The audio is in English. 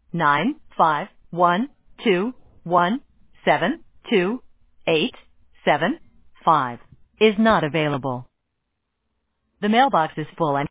9512172872875 is not available. The mailbox is full and